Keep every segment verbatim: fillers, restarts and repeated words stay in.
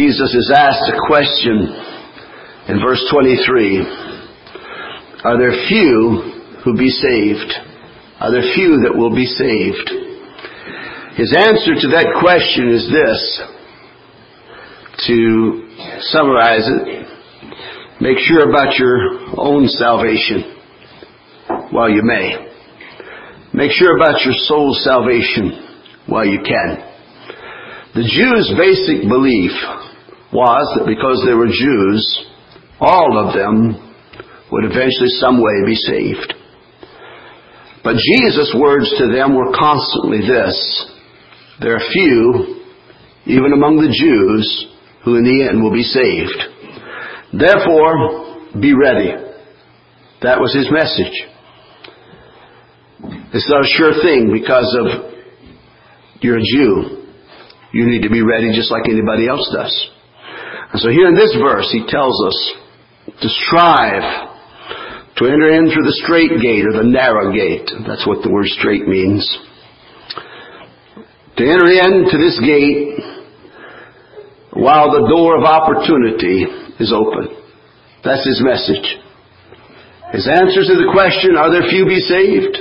Jesus is asked a question in verse twenty-three. Are there few who be saved? Are there few that will be saved? His answer to that question is this. To summarize it, make sure about your own salvation while you may. Make sure about your soul's salvation while you can. The Jews' basic belief was that because they were Jews, all of them would eventually some way be saved. But Jesus' words to them were constantly this: there are few, even among the Jews, who in the end will be saved. Therefore, be ready. That was his message. It's not a sure thing because of you're a Jew. You need to be ready just like anybody else does. And so here in this verse, he tells us to strive to enter in through the straight gate or the narrow gate. That's what the word straight means. To enter into this gate while the door of opportunity is open. That's his message. His answer to the question, are there few be saved?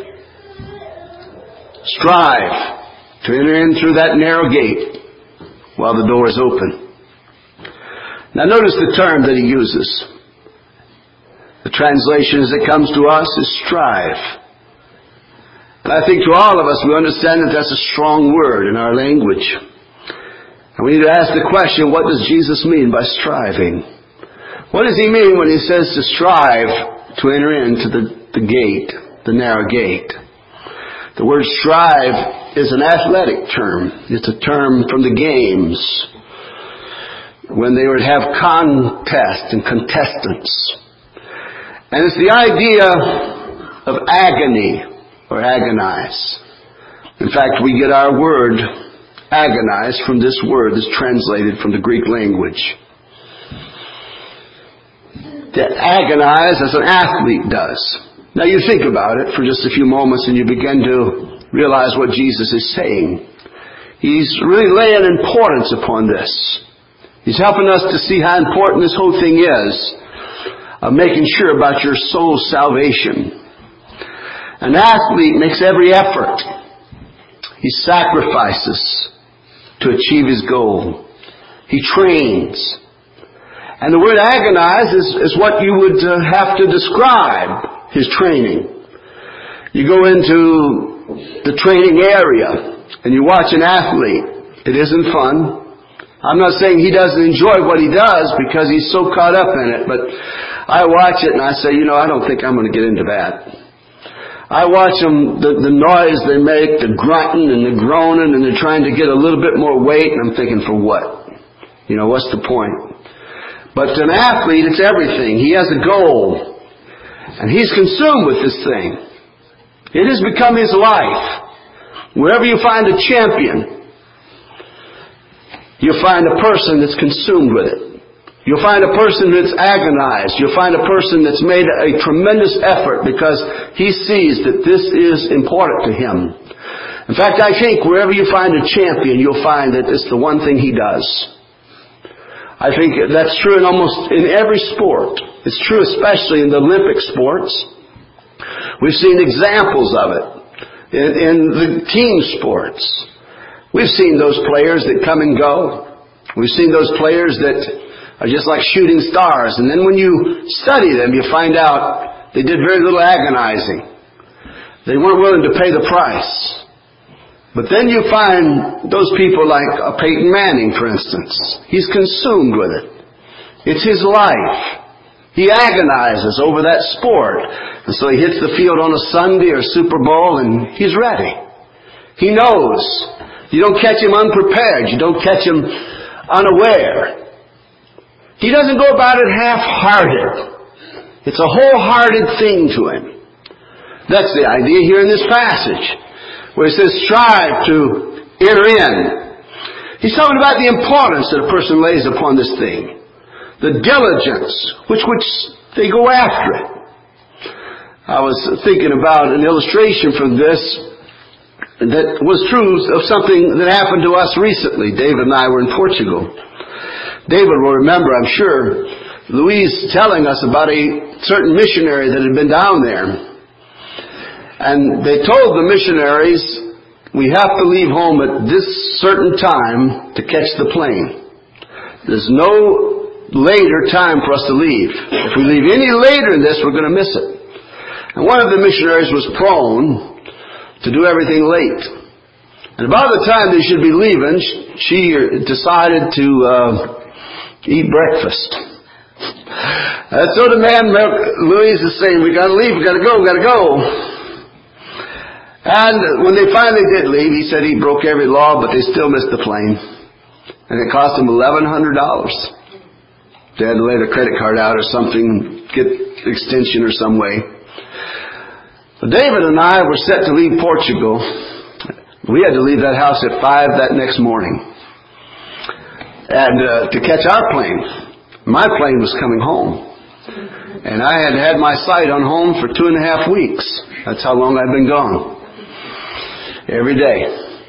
Strive to enter in through that narrow gate while the door is open. Now notice the term that he uses. The translation as it comes to us is strive. And I think to all of us we understand that that's a strong word in our language. And we need to ask the question, what does Jesus mean by striving? What does he mean when he says to strive to enter into the, the gate, the narrow gate? The word strive is an athletic term. It's a term from the games when they would have contests and contestants. And it's the idea of agony or agonize. In fact, we get our word agonize from this word that's translated from the Greek language. To agonize as an athlete does. Now you think about it for just a few moments and you begin to realize what Jesus is saying. He's really laying importance upon this. He's helping us to see how important this whole thing is of making sure about your soul's salvation. An athlete makes every effort. He sacrifices to achieve his goal. He trains. And the word agonize is, is what you would uh, have to describe his training. You go into the training area and you watch an athlete. It isn't fun. I'm not saying he doesn't enjoy what he does because he's so caught up in it, but I watch it and I say, you know, I don't think I'm going to get into that. I watch them, the, the noise they make, the grunting and the groaning, and they're trying to get a little bit more weight, and I'm thinking, for what? You know, what's the point? But to an athlete, it's everything. He has a goal. And he's consumed with this thing. It has become his life. Wherever you find a champion, you'll find a person that's consumed with it. You'll find a person that's agonized. You'll find a person that's made a tremendous effort because he sees that this is important to him. In fact, I think wherever you find a champion, you'll find that it's the one thing he does. I think that's true in almost in every sport. It's true especially in the Olympic sports. We've seen examples of it in, in the team sports. We've seen those players that come and go. We've seen those players that are just like shooting stars. And then when you study them, you find out they did very little agonizing. They weren't willing to pay the price. But then you find those people like uh, Peyton Manning, for instance. He's consumed with it. It's his life. He agonizes over that sport. And so he hits the field on a Sunday or Super Bowl and he's ready. He knows. You don't catch him unprepared. You don't catch him unaware. He doesn't go about it half-hearted. It's a wholehearted thing to him. That's the idea here in this passage, where he says, strive to enter in. He's talking about the importance that a person lays upon this thing. The diligence which which they go after it. I was thinking about an illustration from this that was true of something that happened to us recently. David and I were in Portugal. David will remember, I'm sure, Louise telling us about a certain missionary that had been down there. And they told the missionaries, we have to leave home at this certain time to catch the plane. There's no later time for us to leave. If we leave any later than this, we're going to miss it. And one of the missionaries was prone to do everything late. And about the time they should be leaving, she decided to uh, eat breakfast. And so the man, Louise, is saying, we got to leave, we got to go, we got to go. And when they finally did leave, he said he broke every law, but they still missed the plane. And it cost them eleven hundred dollars. They had to lay their credit card out or something, get extension or some way. But David and I were set to leave Portugal. We had to leave that house at five that next morning. And uh, to catch our plane. My plane was coming home. And I had had my sight on home for two and a half weeks. That's how long I'd been gone. Every day.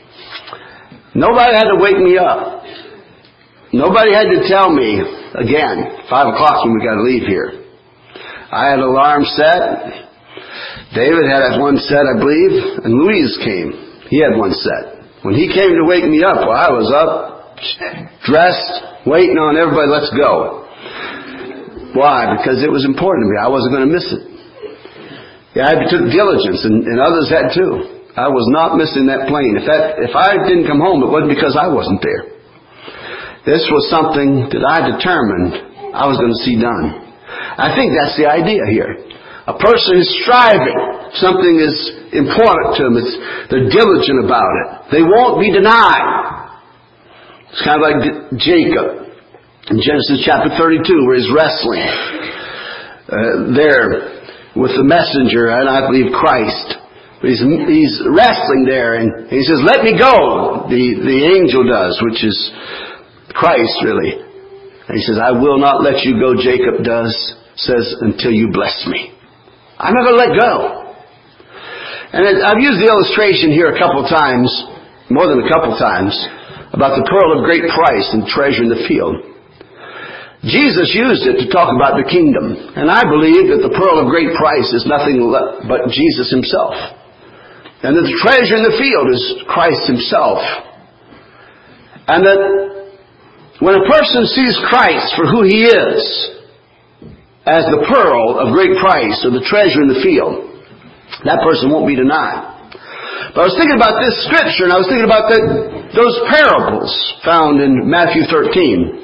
Nobody had to wake me up. Nobody had to tell me, again, five o'clock when we got to leave here. I had an alarm set. David had one set, I believe, and Louise came. He had one set. When he came to wake me up, well, I was up, dressed, waiting on everybody, let's go. Why? Because it was important to me. I wasn't going to miss it. Yeah, I took diligence, and, and others had too. I was not missing that plane. If that, if I didn't come home, it wasn't because I wasn't there. This was something that I determined I was going to see done. I think that's the idea here. A person is striving. Something is important to them. It's, they're diligent about it. They won't be denied. It's kind of like Jacob in Genesis chapter thirty-two, where he's wrestling uh, there with the messenger, and I believe Christ. He's, he's wrestling there, and he says, let me go. The, the angel does, which is Christ, really. And he says, I will not let you go, Jacob does, says, until you bless me. I'm not going to let go. And I've used the illustration here a couple times, more than a couple times, about the pearl of great price and treasure in the field. Jesus used it to talk about the kingdom. And I believe that the pearl of great price is nothing but Jesus himself. And that the treasure in the field is Christ himself. And that when a person sees Christ for who he is, as the pearl of great price or the treasure in the field, that person won't be denied. But I was thinking about this scripture, and I was thinking about the, those parables found in Matthew thirteen.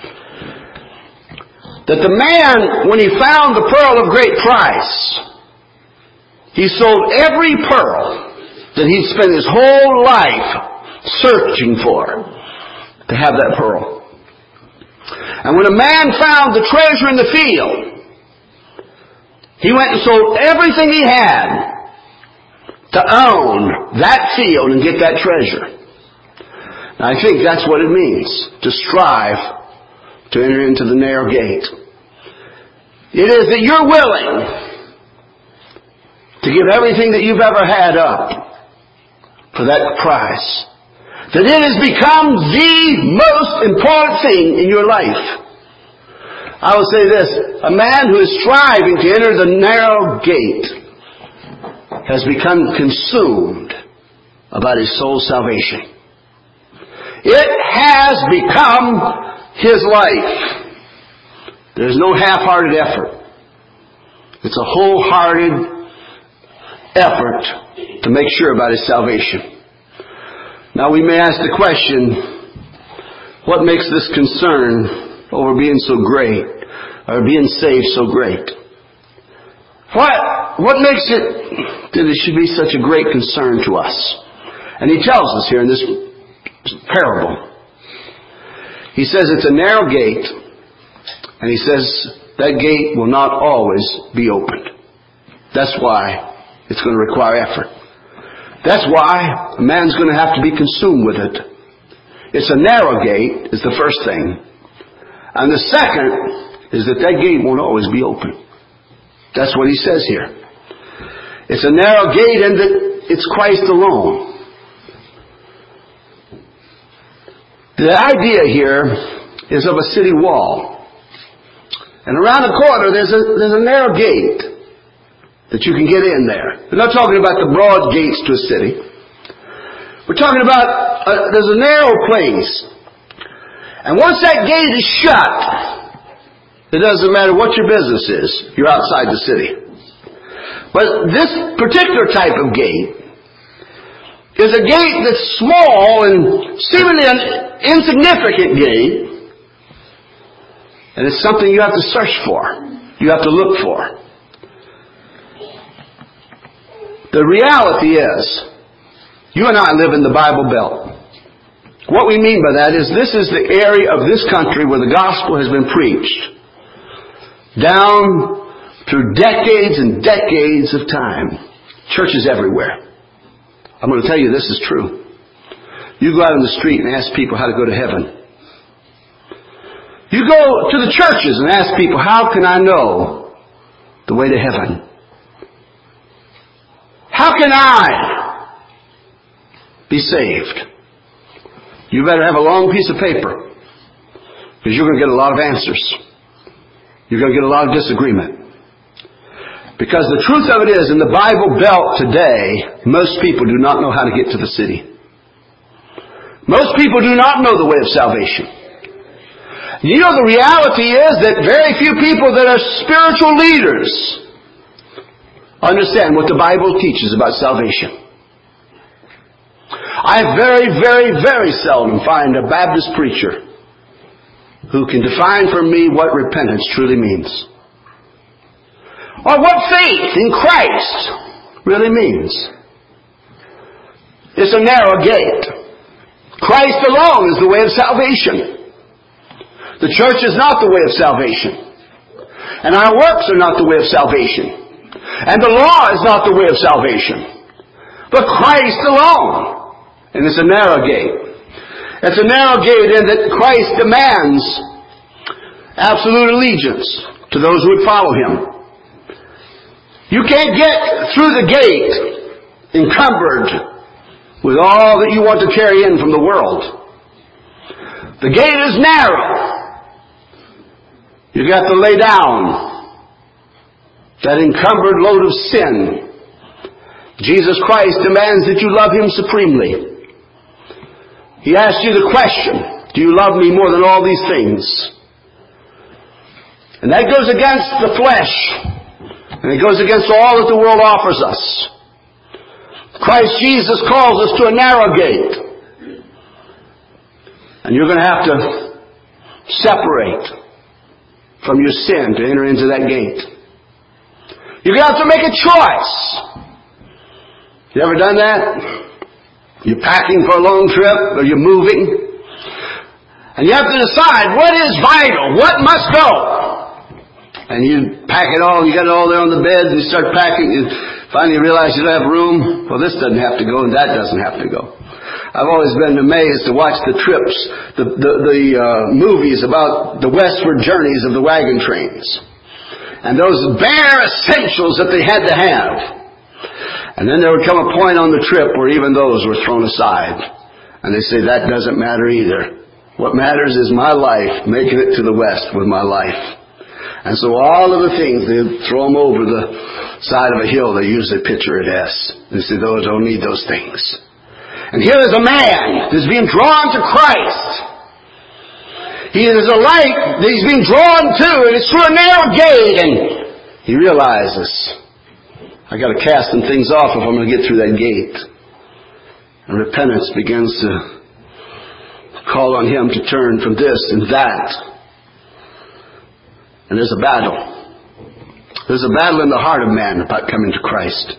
That the man, when he found the pearl of great price, he sold every pearl that he'd spent his whole life searching for to have that pearl. And when a man found the treasure in the field, he went and sold everything he had to own that field and get that treasure. Now, I think that's what it means to strive to enter into the narrow gate. It is that you're willing to give everything that you've ever had up for that prize. That it has become the most important thing in your life. I will say this, a man who is striving to enter the narrow gate has become consumed about his soul's salvation. It has become his life. There's no half-hearted effort. It's a wholehearted effort to make sure about his salvation. Now we may ask the question, what makes this concern over being so great, or being saved so great? What, what makes it that it should be such a great concern to us? And he tells us here in this parable. He says it's a narrow gate, and he says that gate will not always be opened. That's why it's going to require effort. That's why a man's going to have to be consumed with it. It's a narrow gate, is the first thing. And the second is that that gate won't always be open. That's what he says here. It's a narrow gate and that it's Christ alone. The idea here is of a city wall. And around the corner there's a, there's a narrow gate that you can get in there. We're not talking about the broad gates to a city. We're talking about, uh, there's a narrow place. And once that gate is shut, it doesn't matter what your business is, you're outside the city. But this particular type of gate is a gate that's small and seemingly an insignificant gate. And it's something you have to search for. You have to look for. The reality is, you and I live in the Bible Belt. What we mean by that is this is the area of this country where the gospel has been preached. Down through decades and decades of time. Churches everywhere. I'm going to tell you this is true. You go out on the street and ask people how to go to heaven. You go to the churches and ask people, how can I know the way to heaven? How can I be saved? You better have a long piece of paper, because you're going to get a lot of answers. You're going to get a lot of disagreement. Because the truth of it is, in the Bible Belt today, most people do not know how to get to the city. Most people do not know the way of salvation. You know, the reality is that very few people that are spiritual leaders understand what the Bible teaches about salvation. I very, very, very seldom find a Baptist preacher who can define for me what repentance truly means. Or what faith in Christ really means. It's a narrow gate. Christ alone is the way of salvation. The church is not the way of salvation. And our works are not the way of salvation. And the law is not the way of salvation. But Christ alone. And it's a narrow gate. It's a narrow gate in that Christ demands absolute allegiance to those who would follow Him. You can't get through the gate encumbered with all that you want to carry in from the world. The gate is narrow. You've got to lay down that encumbered load of sin. Jesus Christ demands that you love Him supremely. He asks you the question, do you love me more than all these things? And that goes against the flesh. And it goes against all that the world offers us. Christ Jesus calls us to a narrow gate. And you're going to have to separate from your sin to enter into that gate. You're going to have to make a choice. You ever done that? You're packing for a long trip, or you're moving. And you have to decide what is vital, what must go. And you pack it all, you got it all there on the bed, and you start packing, and finally you realize you don't have room. Well, this doesn't have to go, and that doesn't have to go. I've always been amazed to watch the trips, the, the, the uh, movies about the westward journeys of the wagon trains. And those bare essentials that they had to have. And then there would come a point on the trip where even those were thrown aside. And they say, that doesn't matter either. What matters is my life, making it to the west with my life. And so all of the things, they throw them over the side of a hill. They usually picture it as. They say, those don't need those things. And here is a man that's being drawn to Christ. He is a light that he's being drawn to, and it's through a narrow gate. And he realizes, I got to cast some things off if I'm going to get through that gate. And repentance begins to call on him to turn from this and that. And there's a battle. There's a battle in the heart of man about coming to Christ.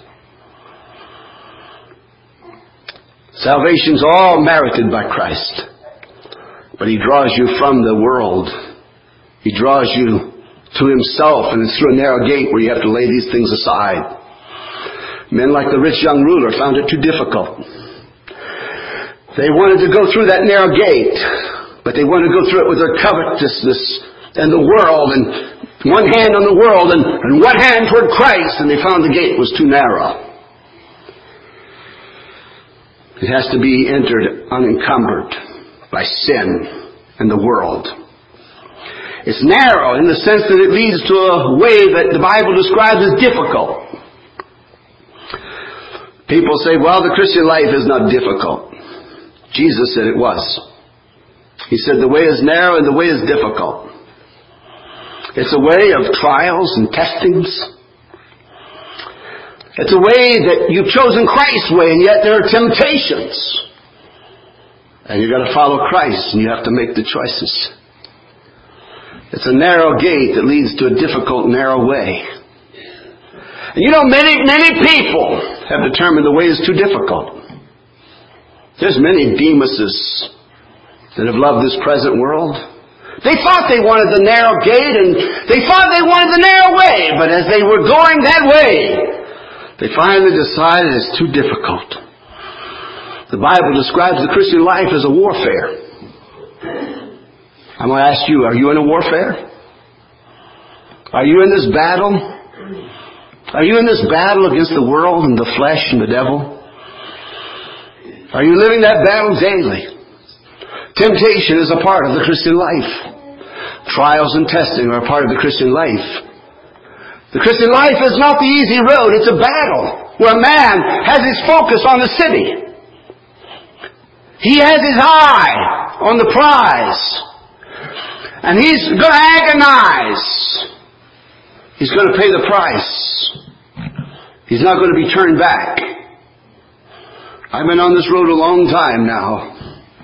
Salvation's all merited by Christ. But He draws you from the world. He draws you to Himself, and it's through a narrow gate where you have to lay these things aside. Men like the rich young ruler found it too difficult. They wanted to go through that narrow gate, but they wanted to go through it with their covetousness and the world, and one hand on the world and, and one hand toward Christ, and they found the gate was too narrow. It has to be entered unencumbered by sin and the world. It's narrow in the sense that it leads to a way that the Bible describes as difficult. People say, well, the Christian life is not difficult. Jesus said it was. He said the way is narrow and the way is difficult. It's a way of trials and testings. It's a way that you've chosen Christ's way, and yet there are temptations. And you've got to follow Christ, and you have to make the choices. It's a narrow gate that leads to a difficult, narrow way. And you know, many, many people have determined the way is too difficult. There's many Demuses that have loved this present world. They thought they wanted the narrow gate, and they thought they wanted the narrow way, but as they were going that way, they finally decided it's too difficult. The Bible describes the Christian life as a warfare. I'm going to ask you, are you in a warfare? Are you in this battle? Are you in this battle against the world and the flesh and the devil? Are you living that battle daily? Temptation is a part of the Christian life. Trials and testing are a part of the Christian life. The Christian life is not the easy road. It's a battle where a man has his focus on the city. He has his eye on the prize. And he's going to agonize. He's going to pay the price. He's not going to be turned back. I've been on this road a long time now.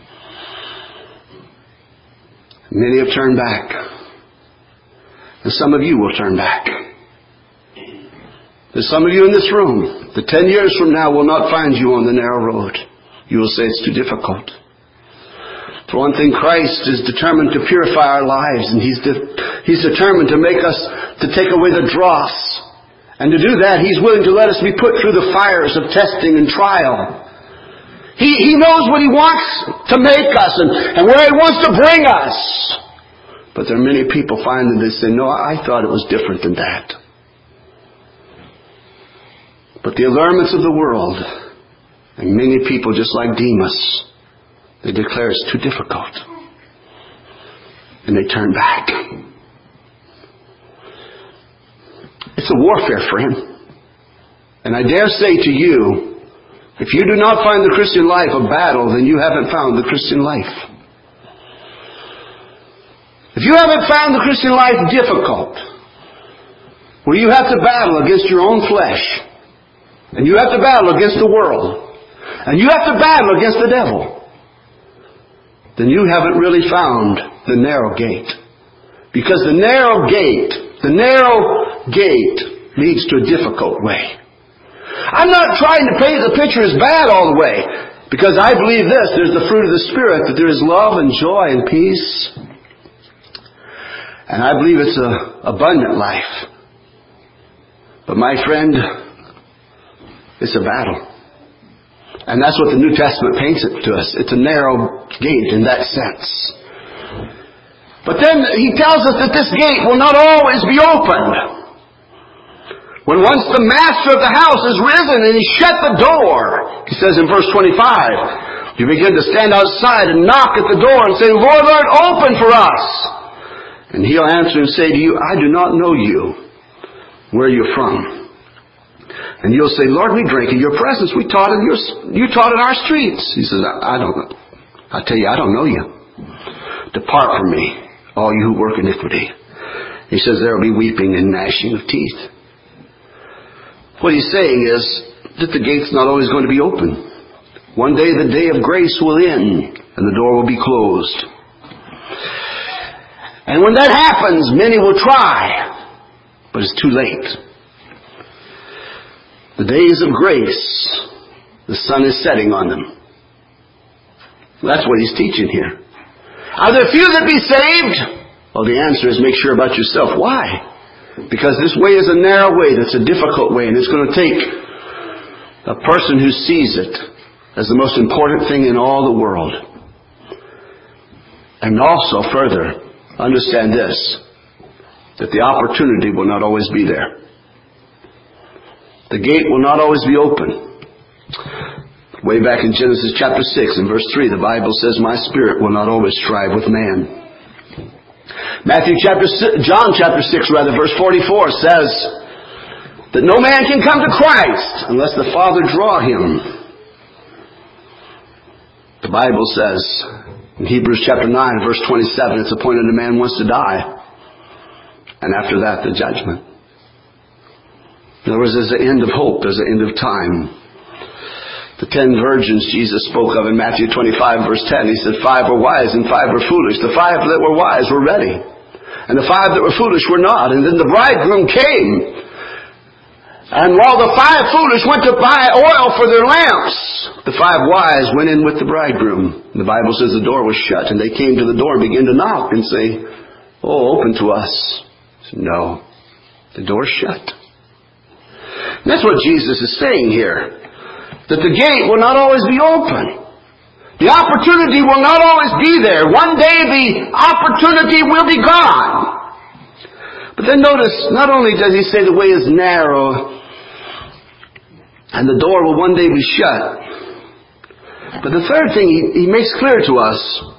Many have turned back. And some of you will turn back. There's some of you in this room that ten years from now will not find you on the narrow road. You will say it's too difficult. For one thing, Christ is determined to purify our lives, and He's de- He's determined to make us, to take away the dross. And to do that, He's willing to let us be put through the fires of testing and trial. He, he knows what He wants to make us and, and where He wants to bring us. But there are many people find that they say, no, I thought it was different than that. But the allurements of the world, and many people just like Demas, they declare it's too difficult. And they turn back. It's a warfare, friend. And I dare say to you, if you do not find the Christian life a battle, then you haven't found the Christian life. If you haven't found the Christian life difficult, where you have to battle against your own flesh, and you have to battle against the world, and you have to battle against the devil, then you haven't really found the narrow gate. Because the narrow gate, the narrow gate leads to a difficult way. I'm not trying to paint the picture as bad all the way, because I believe this, there's the fruit of the Spirit, that there is love and joy and peace. And I believe it's an abundant life. But my friend, it's a battle. And that's what the New Testament paints it to us. It's a narrow gate in that sense. But then he tells us that this gate will not always be opened. When once the master of the house has risen and he shut the door, he says in verse twenty-five, you begin to stand outside and knock at the door and say, Lord, Lord, open for us. And He'll answer and say to you, I do not know you, where you're from. And you'll say, Lord, we drank in your presence. We taught in your, you taught in our streets. He says, I, I don't know. I tell you, I don't know you. Depart from me, all you who work iniquity. He says there will be weeping and gnashing of teeth. What he's saying is that the gate's not always going to be open. One day the day of grace will end and the door will be closed. And when that happens, many will try, but it's too late. The days of grace, the sun is setting on them. That's what he's teaching here. Are there few that be saved? Well, the answer is make sure about yourself. Why? Because this way is a narrow way, that's a difficult way, and it's going to take a person who sees it as the most important thing in all the world. And also, further, understand this, that the opportunity will not always be there. The gate will not always be open. Way back in Genesis chapter six and verse three, the Bible says, my spirit will not always strive with man. Matthew chapter six, John chapter six rather, verse forty-four says that no man can come to Christ unless the Father draw him. The Bible says in Hebrews chapter nine, verse twenty-seven, it's appointed a man once to die, and after that the judgment. In other words, there's an end of hope, there's an end of time. The ten virgins Jesus spoke of in Matthew twenty-five, verse ten, he said five were wise and five were foolish. The five that were wise were ready, and the five that were foolish were not. And then the bridegroom came. And while the five foolish went to buy oil for their lamps, the five wise went in with the bridegroom. The Bible says the door was shut, and they came to the door and began to knock and say, "Oh, open to us." Said, "No, the door's shut." And that's what Jesus is saying here. That the gate will not always be open. The opportunity will not always be there. One day the opportunity will be gone. But then notice, not only does he say the way is narrow and the door will one day be shut, but the third thing he, he makes clear to us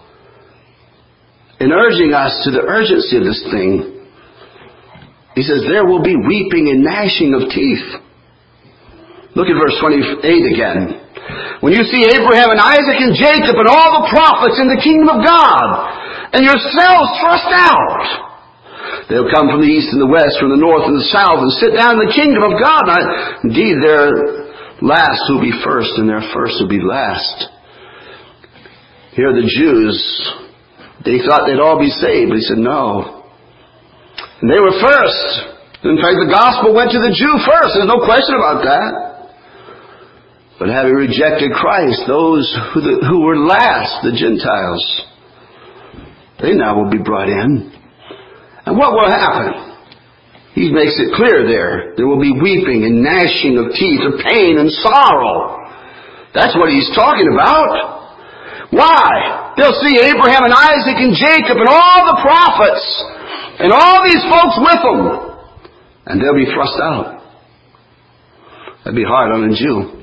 in urging us to the urgency of this thing, he says there will be weeping and gnashing of teeth. Look at verse twenty-eight again. When you see Abraham and Isaac and Jacob and all the prophets in the kingdom of God, and yourselves thrust out, they'll come from the east and the west, from the north and the south, and sit down in the kingdom of God. Now, indeed, their last will be first, and their first will be last. Here the Jews, they thought they'd all be saved, but he said no. And they were first. In fact, the gospel went to the Jew first. There's no question about that. But having rejected Christ, those who, the, who were last, the Gentiles, they now will be brought in. And what will happen? He makes it clear there. There will be weeping and gnashing of teeth, of pain and sorrow. That's what he's talking about. Why? They'll see Abraham and Isaac and Jacob and all the prophets and all these folks with them. And they'll be thrust out. That'd be hard on a Jew.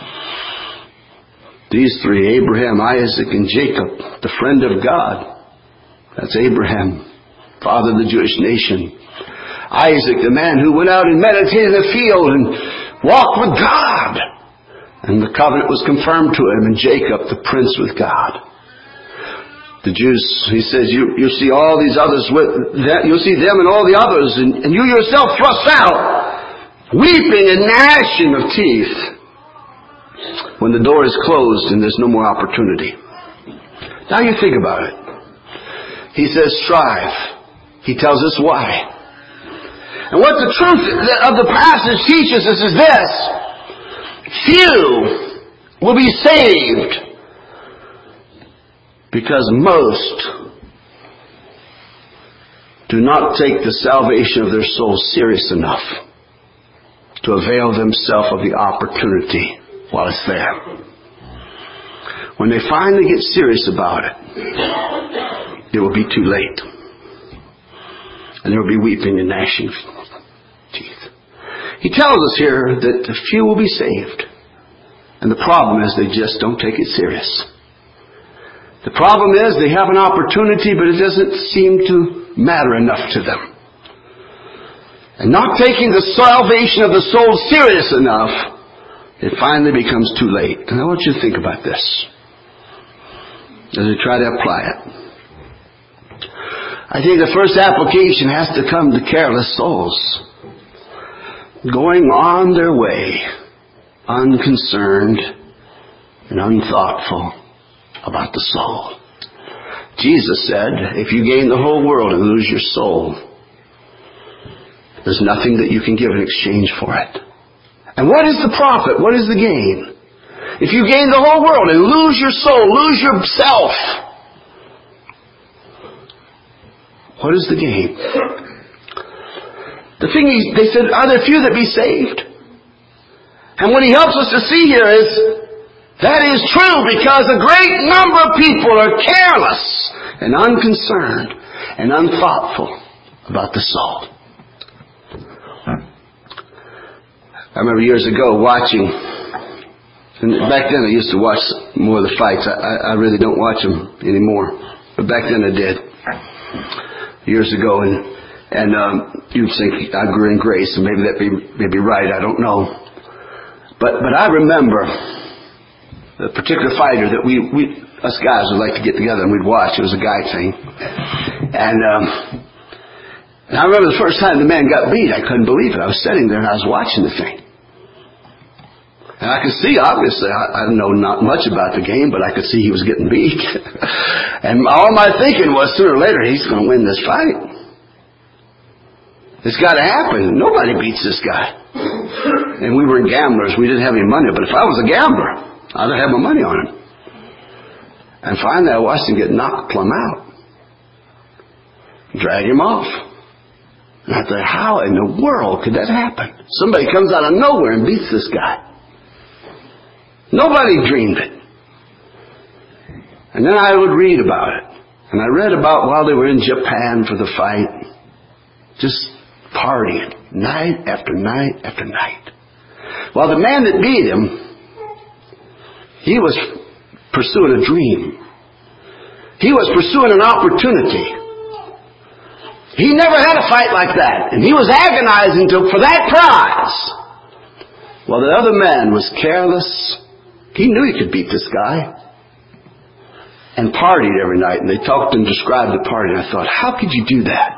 These three, Abraham, Isaac, and Jacob, the friend of God. That's Abraham, father of the Jewish nation. Isaac, the man who went out and meditated in the field and walked with God. And the covenant was confirmed to him. And Jacob, the prince with God. The Jews, he says, you, you see all these others, with that, you'll see them and all the others, and, and you yourself thrust out, weeping and gnashing of teeth. When the door is closed and there's no more opportunity. Now you think about it. He says strive. He tells us why. And what the truth of the passage teaches us is this. Few will be saved because most do not take the salvation of their souls serious enough to avail themselves of the opportunity while it's there. When they finally get serious about it, it will be too late. And there will be weeping and gnashing of teeth. He tells us here that a few will be saved. And the problem is they just don't take it serious. The problem is they have an opportunity, but it doesn't seem to matter enough to them. And not taking the salvation of the soul serious enough, it finally becomes too late. And I want you to think about this as we try to apply it. I think the first application has to come to careless souls. Going on their way, unconcerned and unthoughtful about the soul. Jesus said, if you gain the whole world and lose your soul, there's nothing that you can give in exchange for it. And what is the profit? What is the gain? If you gain the whole world and lose your soul, lose yourself, what is the gain? The thing is, they said, are there few that be saved? And what he helps us to see here is, that is true because a great number of people are careless and unconcerned and unthoughtful about the soul. I remember years ago watching, and back then I used to watch more of the fights. I, I really don't watch them anymore, but back then I did. years ago, and and um, you'd think I grew in grace, and maybe that be may be right. I don't know, but but I remember a particular fighter that we we us guys would like to get together and we'd watch. It was a guy thing, and. Um, And I remember the first time the man got beat, I couldn't believe it. I was sitting there and I was watching the thing. And I could see, obviously, I, I don't know not much about the game, but I could see he was getting beat. And all my thinking was, sooner or later, he's going to win this fight. It's got to happen. Nobody beats this guy. And we were gamblers. We didn't have any money. But if I was a gambler, I'd have my money on him. And finally, I watched him get knocked plumb out. Drag him off. And I thought, how in the world could that happen? Somebody comes out of nowhere and beats this guy. Nobody dreamed it. And then I would read about it. And I read about while they were in Japan for the fight, just partying night after night after night. While the man that beat him, he was pursuing a dream. He was pursuing an opportunity. He never had a fight like that. And he was agonizing to, for that prize. While the other man was careless. He knew he could beat this guy. And partied every night. And they talked and described the party. And I thought, how could you do that?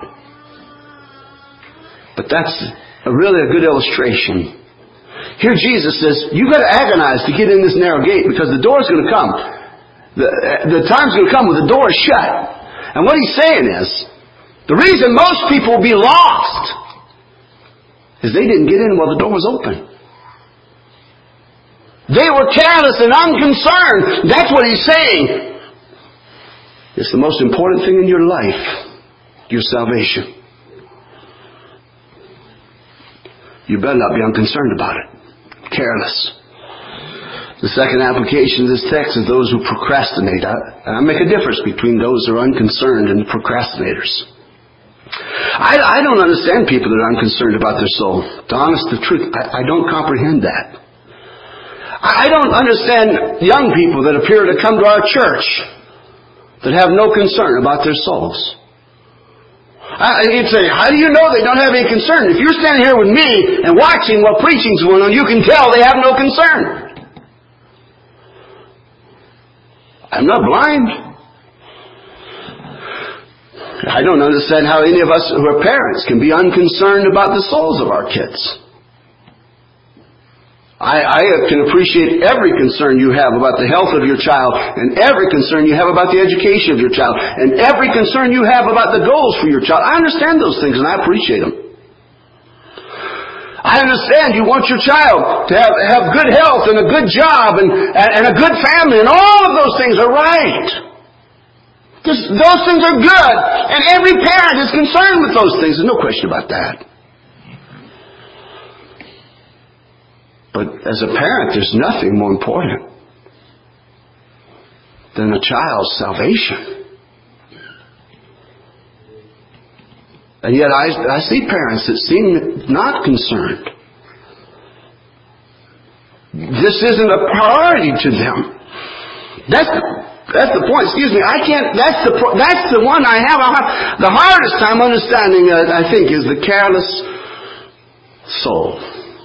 But that's a really a good illustration. Here Jesus says, you've got to agonize to get in this narrow gate because the door's going to come. The, the time's going to come when the door is shut. And what he's saying is, the reason most people will be lost is they didn't get in while the door was open. They were careless and unconcerned. That's what he's saying. It's the most important thing in your life, your salvation. You better not be unconcerned about it. Careless. The second application of this text is those who procrastinate. I, I make a difference between those who are unconcerned and the procrastinators. I, I don't understand people that are unconcerned about their soul. To honest the truth, I, I don't comprehend that. I, I don't understand young people that appear to come to our church that have no concern about their souls. I, you'd say, how do you know they don't have any concern? If you're standing here with me and watching while preaching's going on, you can tell they have no concern. I'm not blind. I don't understand how any of us who are parents can be unconcerned about the souls of our kids. I, I can appreciate every concern you have about the health of your child, and every concern you have about the education of your child, and every concern you have about the goals for your child. I understand those things, and I appreciate them. I understand you want your child to have, have good health and a good job and, and a good family, and all of those things are right. Just, those things are good. And every parent is concerned with those things. There's no question about that. But as a parent, there's nothing more important than a child's salvation. And yet I, I see parents that seem not concerned. This isn't a priority to them. That's That's the point. Excuse me. I can't. That's the. That's the one I have. I have the hardest time understanding. Uh, I think is the careless soul.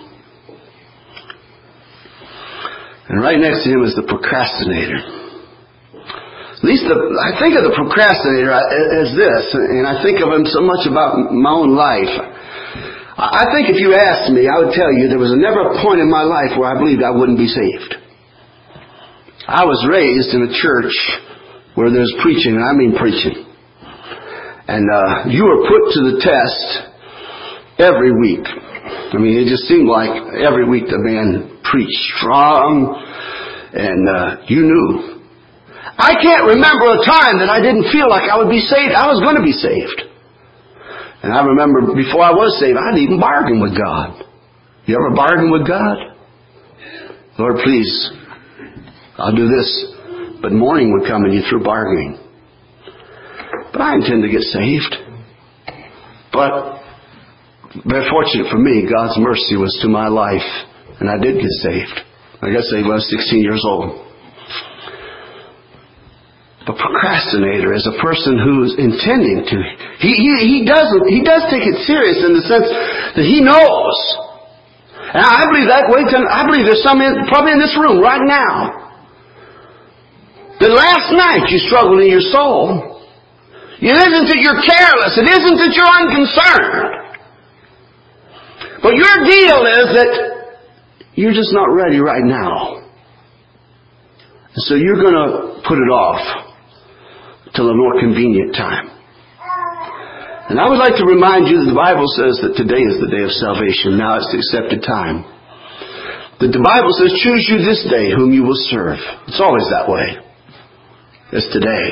And right next to him is the procrastinator. At least the, I think of the procrastinator as this, and I think of him so much about my own life. I think if you asked me, I would tell you there was never a point in my life where I believed I wouldn't be saved. I was raised in a church where there's preaching, and I mean preaching. And uh, you were put to the test every week. I mean, it just seemed like every week the man preached strong, and uh, you knew. I can't remember a time that I didn't feel like I would be saved. I was going to be saved. And I remember before I was saved, I'd even bargain with God. You ever bargain with God? Lord, please, I'll do this. But morning would come and you threw bargaining. But I intend to get saved. But very fortunate for me, God's mercy was to my life. And I did get saved. I got saved when I was sixteen years old. But procrastinator is a person who's intending to. He, he, he does he does take it serious in the sense that he knows. And I believe that way. I believe there's some in, probably in this room right now. That last night you struggled in your soul. It isn't that you're careless. It isn't that you're unconcerned. But your deal is that you're just not ready right now. And so you're going to put it off till a more convenient time. And I would like to remind you that the Bible says that today is the day of salvation. Now it's the accepted time. That the Bible says, choose you this day whom you will serve. It's always that way. It's today.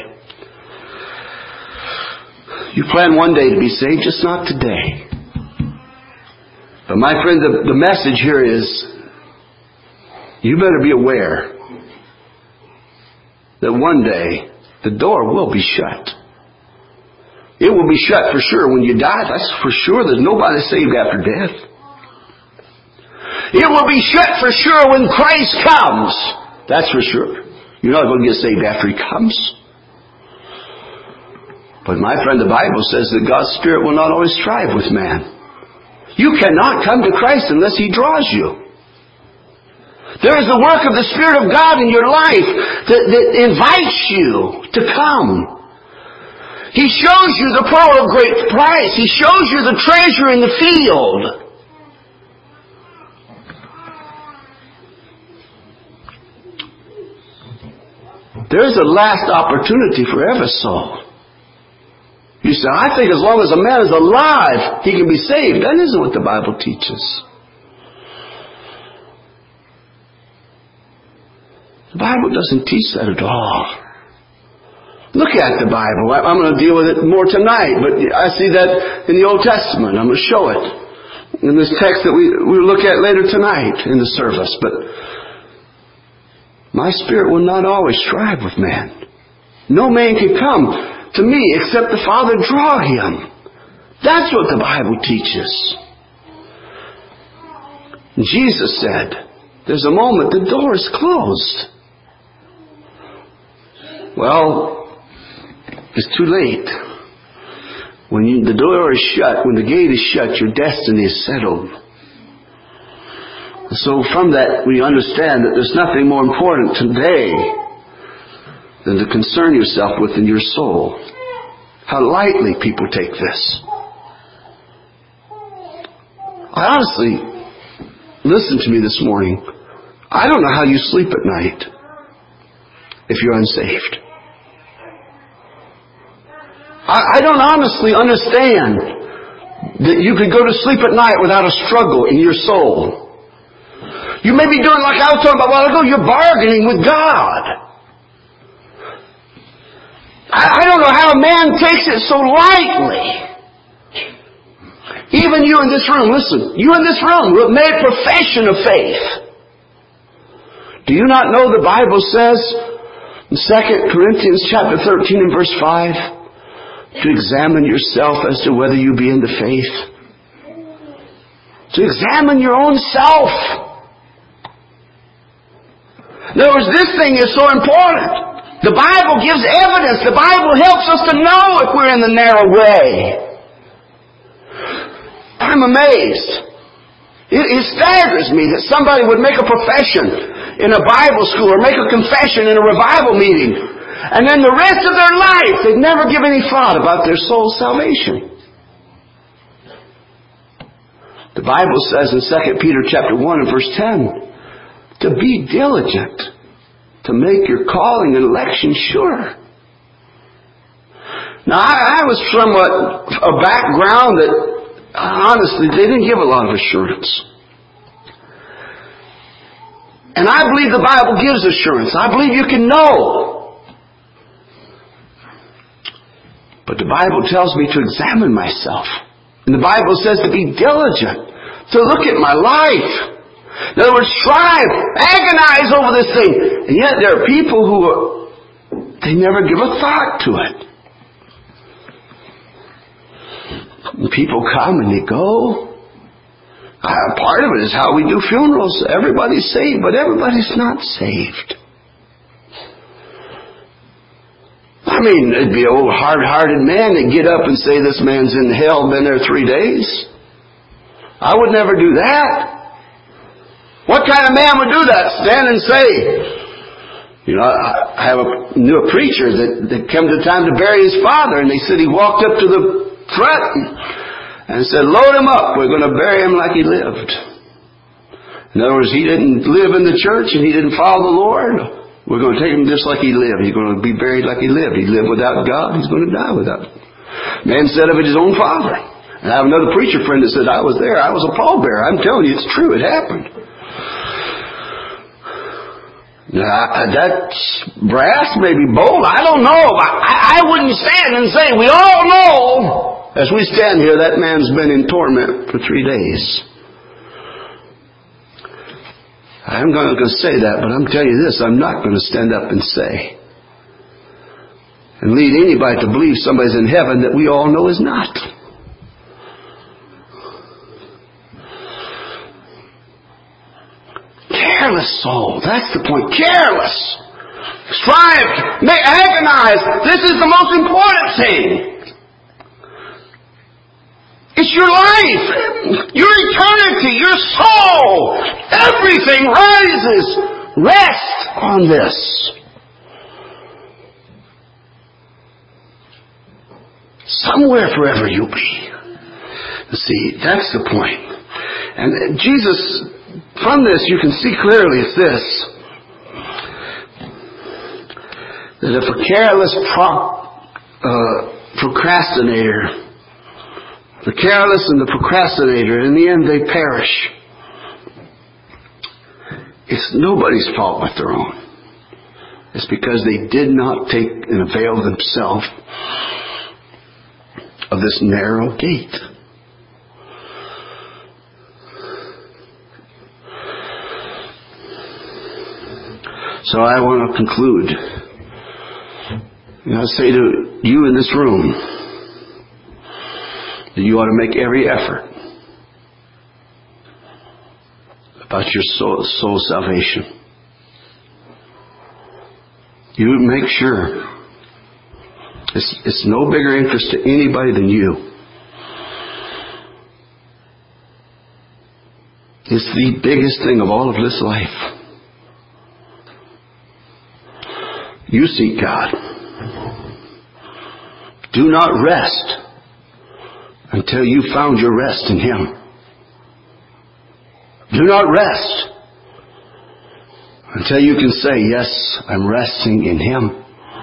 You plan one day to be saved, just not today. But my friend, the, the message here is, you better be aware that one day the door will be shut. It will be shut for sure when you die. That's for sure. There's nobody saved after death. It will be shut for sure when Christ comes. That's for sure. You're not going to get saved after He comes. But my friend, the Bible says that God's Spirit will not always strive with man. You cannot come to Christ unless He draws you. There is the work of the Spirit of God in your life that, that invites you to come. He shows you the pearl of great price. He shows you the treasure in the field. There's a last opportunity for every soul. You say, I think as long as a man is alive, he can be saved. That isn't what the Bible teaches. The Bible doesn't teach that at all. Look at the Bible. I'm going to deal with it more tonight, but I see that in the Old Testament. I'm going to show it in this text that we we'll look at later tonight in the service. But my Spirit will not always strive with man. No man can come to me except the Father draw him. That's what the Bible teaches. Jesus said, there's a moment the door is closed. Well, it's too late. When you, the door is shut, when the gate is shut, your destiny is settled. So from that, we understand that there's nothing more important today than to concern yourself with in your soul. How lightly people take this. I honestly, listen to me this morning. I don't know how you sleep at night if you're unsaved. I, I don't honestly understand that you could go to sleep at night without a struggle in your soul. You may be doing like I was talking about a while ago. You're bargaining with God. I, I don't know how a man takes it so lightly. Even you in this room, listen, you in this room who have made profession of faith. Do you not know the Bible says in Second Corinthians chapter thirteen and verse five, to examine yourself as to whether you be in the faith? To examine your own self. In other words, this thing is so important. The Bible gives evidence. The Bible helps us to know if we're in the narrow way. I'm amazed. It, it staggers me that somebody would make a profession in a Bible school or make a confession in a revival meeting, and then the rest of their life they'd never give any thought about their soul's salvation. The Bible says in Second Peter chapter one and verse ten, to be diligent to make your calling and election sure. Now, I, I was somewhat a background that, honestly, they didn't give a lot of assurance. And I believe the Bible gives assurance. I believe you can know. But the Bible tells me to examine myself. And the Bible says to be diligent, to look at my life. In other words, strive, agonize over this thing. And yet there are people who are, they never give a thought to it. And people come and they go. Uh, part of it is how we do funerals. Everybody's saved, but everybody's not saved. I mean, it'd be an old hard-hearted man that'd get up and say, this man's in hell, been there three days. I would never do that. What kind of man would do that? Stand and say, you know, I have a, knew a preacher that, that came to the time to bury his father, and they said he walked up to the front and said, load him up, we're going to bury him like he lived. In other words, he didn't live in the church and he didn't follow the Lord. We're going to take him just like he lived. He's going to be buried like he lived. He lived without God. He's going to die without it. Man said of it his own father. And I have another preacher friend that said, I was there. I was a pallbearer. I'm telling you, it's true. It happened. Now, that brass may be bold. I don't know. I, I wouldn't stand and say, we all know, as we stand here, that man's been in torment for three days. I'm not going to say that, but I'm telling you this, I'm not going to stand up and say and lead anybody to believe somebody's in heaven that we all know is not. Careless soul, that's the point. Careless. Strive, may agonize. This is the most important thing. It's your life, your eternity, your soul. Everything rises. Rest on this. Somewhere forever you'll be. See, that's the point. And Jesus, from this you can see clearly it's this. That if a careless pro, uh, procrastinator The careless and the procrastinator, in the end they perish. It's nobody's fault but their own. It's because they did not take and avail themselves of this narrow gate. So I want to conclude. And I say to you in this room, that you ought to make every effort about your soul, soul salvation. You make sure it's, it's no bigger interest to anybody than you. It's the biggest thing of all of this life. You seek God. Do not rest until you found your rest in Him. Do not rest until you can say, yes, I'm resting in Him.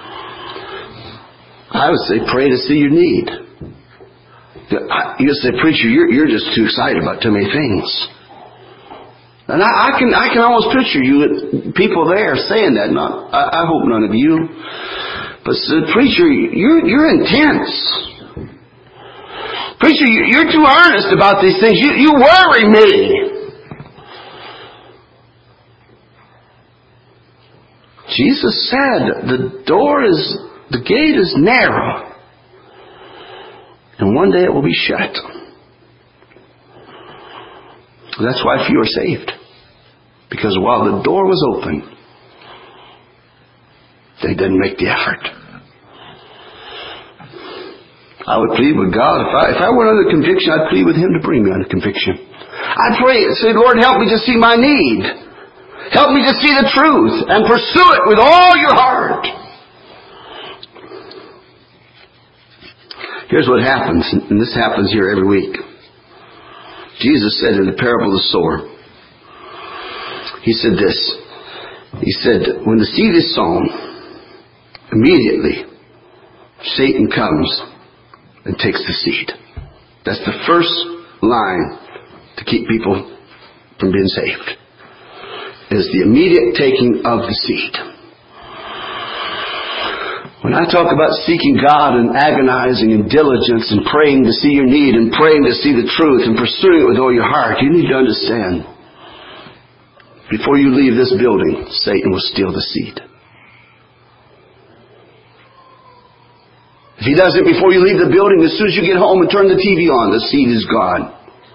I would say, pray to see your need. You say, preacher, you're, you're just too excited about too many things. And I, I can I can almost picture you, people there saying that. Not, I, I hope none of you. But said, preacher, you're, you're intense. Preacher, you're too earnest about these things. You, you worry me. Jesus said the door is, the gate is narrow. And one day it will be shut. That's why few are saved. Because while the door was open, they didn't make the effort. I would plead with God. If I, if I were under conviction, I'd plead with Him to bring me under conviction. I'd pray, say, Lord, help me to see my need. Help me to see the truth and pursue it with all your heart. Here's what happens, and this happens here every week. Jesus said in the parable of the sower, He said this. He said, when the seed is sown, immediately Satan comes and takes the seed. That's the first line to keep people from being saved. Is the immediate taking of the seed. When I talk about seeking God and agonizing and diligence and praying to see your need and praying to see the truth and pursuing it with all your heart, you need to understand, before you leave this building, Satan will steal the seed. If he does it before you leave the building, as soon as you get home and turn the T V on, the seed is gone.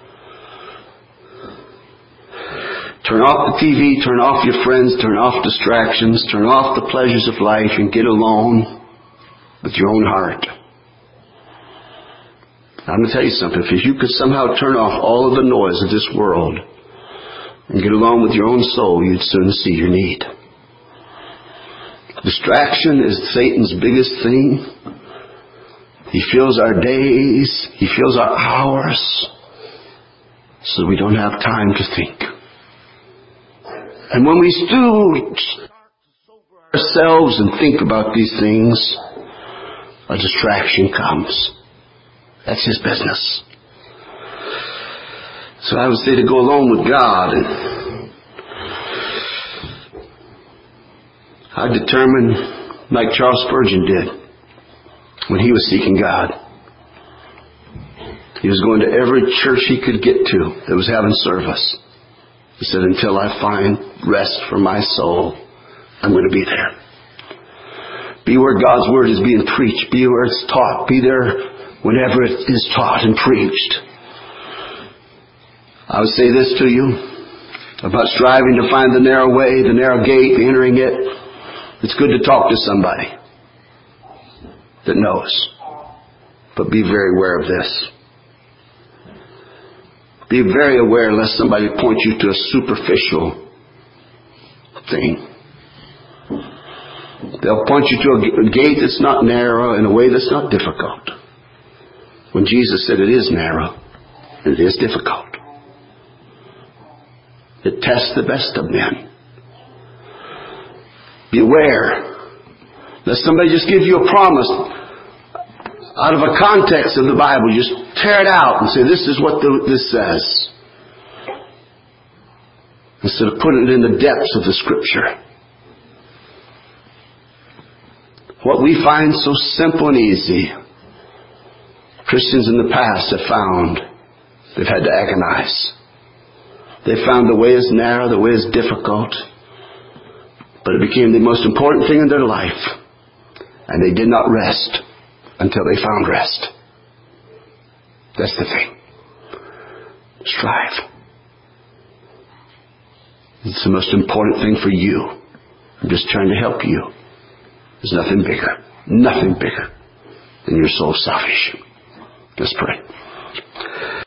Turn off the T V, turn off your friends, turn off distractions, turn off the pleasures of life and get alone with your own heart. I'm going to tell you something. If you could somehow turn off all of the noise of this world and get along with your own soul, you'd soon see your need. Distraction is Satan's biggest thing. He fills our days. He fills our hours so we don't have time to think. And when we do start to sober ourselves and think about these things, a distraction comes. That's his business. So I would say to go alone with God. And I determined, like Charles Spurgeon did, when he was seeking God. He was going to every church he could get to that was having service. He said, until I find rest for my soul, I'm going to be there. Be where God's Word is being preached. Be where it's taught. Be there whenever it is taught and preached. I would say this to you about striving to find the narrow way, the narrow gate, entering it. It's good to talk to somebody that knows. But be very aware of this. Be very aware lest somebody point you to a superficial thing. They'll point you to a gate that's not narrow and a way that's not difficult. When Jesus said it is narrow and it is difficult. It tests the best of men. Beware lest somebody just give you a promise out of a context of the Bible. Just tear it out and say, this is what the, this says. Instead of putting it in the depths of the Scripture. What we find so simple and easy, Christians in the past have found they've had to agonize. They found the way is narrow, the way is difficult, but it became the most important thing in their life. And they did not rest until they found rest. That's the thing. Strive. It's the most important thing for you. I'm just trying to help you. There's nothing bigger, nothing bigger than your soul salvation. Let's pray.